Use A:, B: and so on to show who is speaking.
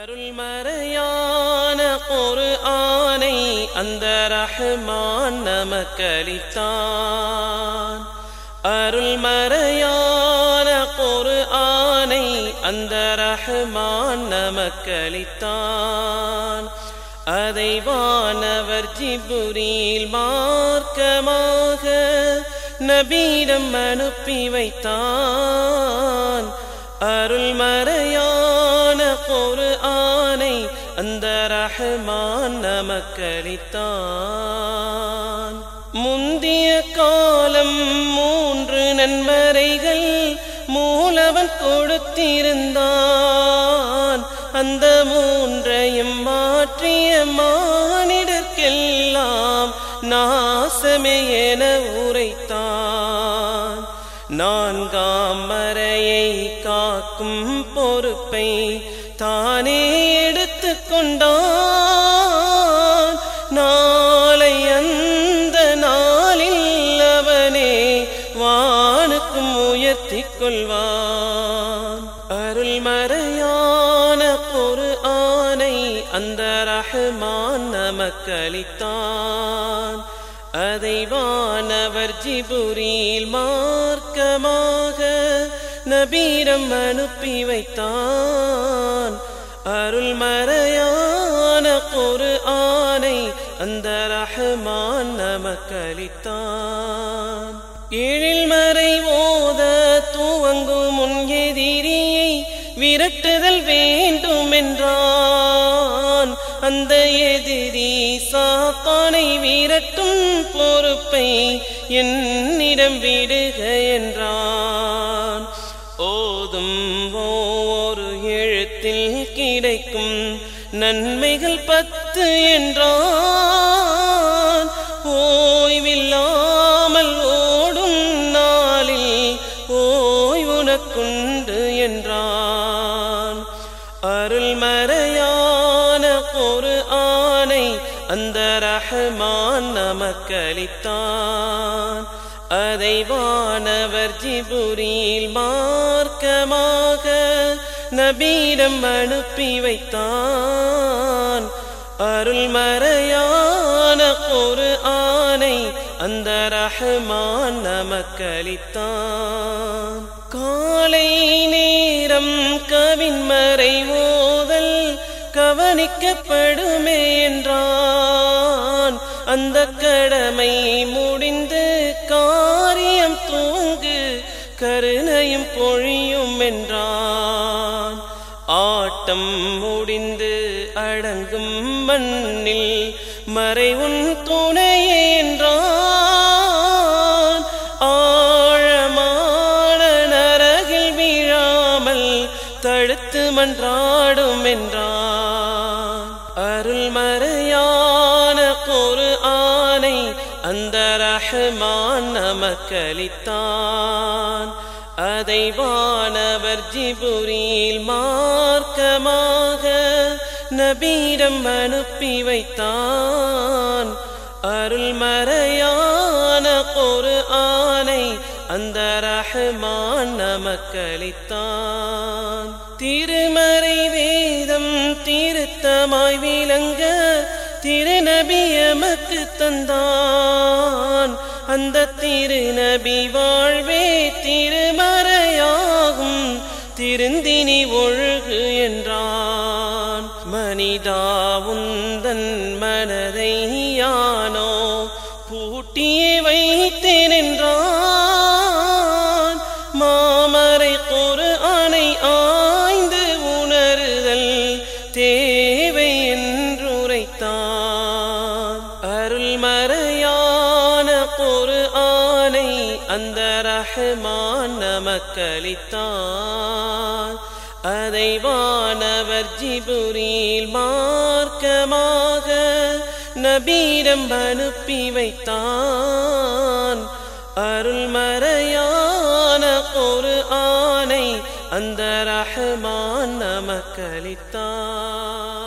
A: அருள்மறையான குர்ஆனை அந்த ரஹ்மான் நமக்களித்தான். அருள்மறையான குர்ஆனை அந்த ரஹ்மான் நமக்களித்தான். அதை வானவர் ஜிப்ரீல் மார்க்கமாக நபியிடம் அனுப்பி வைத்தான். அருள்மறையான குர்ஆனை அந்த ரஹ்மான் நமக்களித்தான். முந்திய காலம் 3 நன்மறைகள் மூலவன் கொடுத்திருந்தான். அந்த 3ஐயும் மாற்றிய மானிடர்க்கெல்லாம் நாசமே என உரைத்தான். 4ஆம் மறையை காக்கும் பொறுப்பை தானே எடுத்துக் கொண்டான். நாளை அந்த நாளில் அவனே வானுக்கும் உயர்த்திக் கொள்வான். அருள்மறையான குர்ஆனை அந்த ரஹ்மான் நமக்களித்தான். அதை வானவர் ஜிப்ரீல் மார்க்கமாக நபியிடம் அனுப்பி வைத்தான். அருள்மறையான குர்ஆனை அந்த ரஹ்மான் நமக்களித்தான். ஏழில்மறை ஓத துவங்கும் முன் எதிரியை விரட்டுதல் வேண்டுமென்றான். அந்த எதிரி சாத்தானை விரட்டும் பொறுப்பை என்னிடம் விடுக என்றான். ஓதும் ஒவ்வொரு எழுத்தில் கிடைக்கும் நன்மைகள் 10 என்றான். ஓய்வில்லாமல் ஓடும் நாளில் ஓய்வுனக்குண்டு என்றான். அருள்மறையான குர்ஆனை அந்த ரஹ்மான் நமக்களித்தான். அதை வானவர் ஜிப்ரீல் மார்க்கமாக நபியிடம் அனுப்பி வைத்தான். அருள்மறையான குர்ஆனை அந்த ரஹ்மான் நமக்களித்தான். காலை நேரம் கவின்மறை ஓதல் கவனிக்கப்படுமே என்றான். அந்த கடமை முடிந்து காரியம் துவங்கு கருணையும் பொழியும் என்றான். ஆட்டம் முடிந்து அடங்கும் மண்ணில் மறைவுன் துணையே என்றான். ஆழமான நரகில் வீழாமல் தடுத்து மன்றாடும் என்றான். அருள்மறையான குர்ஆனை அந்த ரஹ்மான் நமக்களித்தான். அதை வானவர் ஜிப்ரீல் மார்க்கமாக நபியிடம் அனுப்பி வைத்தான். அருள்மறையான குர்ஆனை அந்த ரஹ்மான் நமக்களித்தான். திருமறை வேதம் திருத்தமாய் விளங்க திருநபி எமக்கு தந்தான். அந்த திருநபி வாழ்வே திருமறையாகும் திருந்தினி ஒழுகு என்றான். மனிதா உந்தன் மனதை யானோ பூட்டியே வைத்தேன் என்றான். மாமறை குர்ஆனை ஆய்ந்து உணருதல் தேவை என்றுரைத்தான். அருள்மறையான குர்ஆனை அந்த ரஹ்மான் நமக்களித்தான். அதை வானவர் ஜிப்ரீல் மார்க்கமாக நபியிடம் அனுப்பி வைத்தான். அருள்மறையான குர்ஆனை அந்த ரஹ்மான் நமக்களித்தான்.